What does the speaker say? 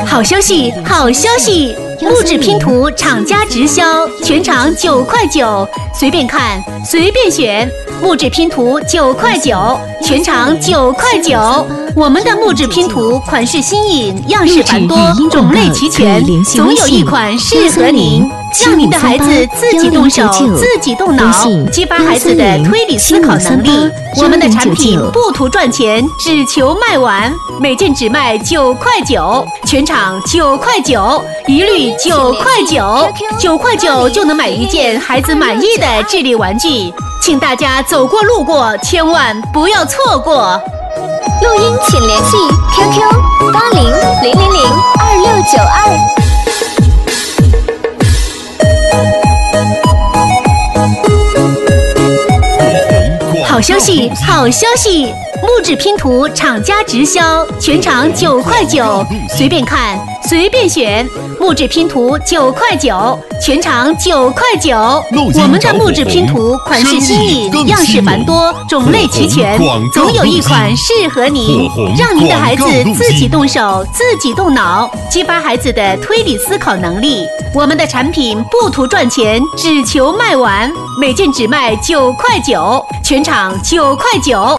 好消息，好消息！木质拼图厂家直销，全场9块9，随便看，随便选。木质拼图9块9，全场9块9。我们的木质拼图款式新颖，样式繁多，种类齐全，总有一款适合您。让您的孩子自己动手，自己动脑，激发孩子的推理思考能力。我们的产品不图赚钱，只求卖完，每件只卖9块9，全场9块9，一律9块9，9块9就能买一件孩子满意的智力玩具。请大家走过路过，千万不要错过。 录音请联系 QQ8000002692。 好消息，好消息！木质拼图厂家直销，全场9块9，随便看，随便选。木质拼图9块9，全场9块9。我们的木质拼图款式新颖，样式繁多，种类齐全，总有一款适合您。让您的孩子自己动手，自己动脑，激发孩子的推理思考能力。我们的产品不图赚钱，只求卖完，每件只卖9块9，全场9块9。